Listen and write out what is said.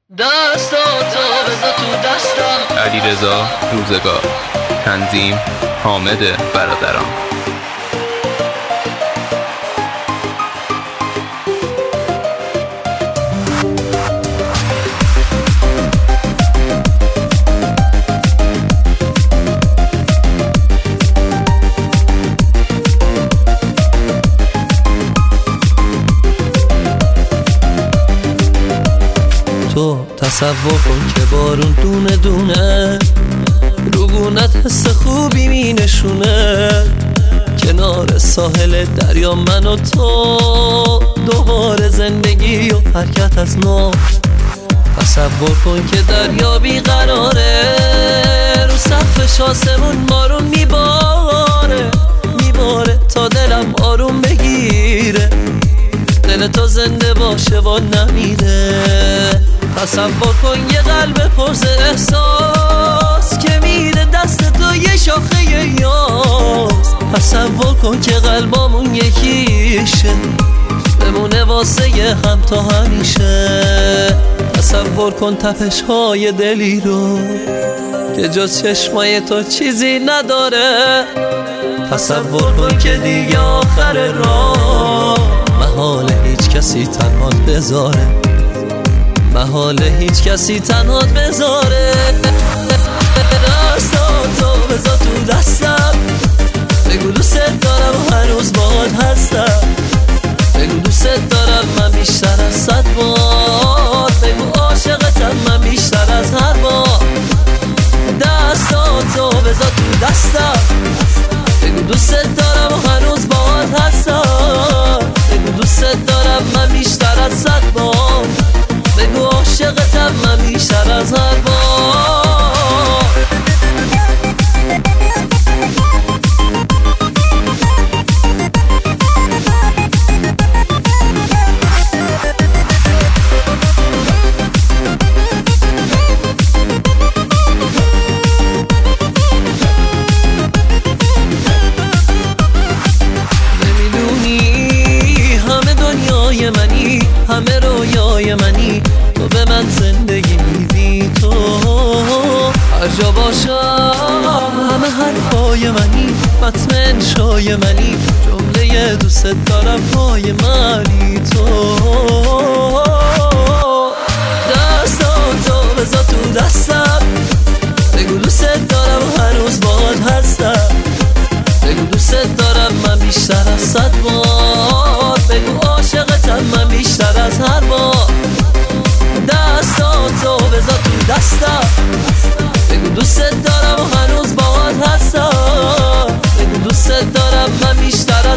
دستاتو بذار تو دستم. علیرضا روزگار. تنظیم حامد برادران. تو تصور کن که بارون دونه دونه روگونت حس خوبی می نشونه. کنار ساحل دریا من و تو دوباره زندگی و حرکت از نو. تصور کن که دریا بیقراره، رو سقفش آسمون بارون میباره تا دلم آروم بگیره. دل تو زنده باشه و نمیره. تصور کن یه قلب پرز احساس که میره دست تو یه شاخه یاس. تصور کن که قلبامون یکیشه، بمونه واسه هم تا همیشه. تصور کن تپش های دلی رو که جز چشمای تو چیزی نداره. تصور کن که دیگه آخر راه محال هیچ کسی تنهات بذاره، محال هیچ کسی تنهات بذاره. دستاتو بذار تو دستم، بگو دوست دارم و هنوز باهات هستم. بگو دوست دارم من بیشتر از 100 بار، بگو عاشقتم من بیشتر از هر بار. دستاتو بذار تو دستم، بگو دوست دارم و هنوز باهات هستم. بگو دوست دارم من بیشتر از 100 بار، بگو عاشقتم من بیشتر از هر بار. همه رویای منی، تو به من زندگی میدی. تو هر جا باشم همه حرفای منی، متن انشای منی، جمله دوست دارم پای منی. تو دستاتو بذار تو دستم، بگو دوست دارم و هنوز باهات هستم. بگو دوست دارم من بیشتر از 100 بار، بگو عاشقتم من بیشتر از هر بار. دستاتو بذار تو دستم، بگو دوست دارم و هنوز باهات هستم. بگو دوست دارم من بیشتر از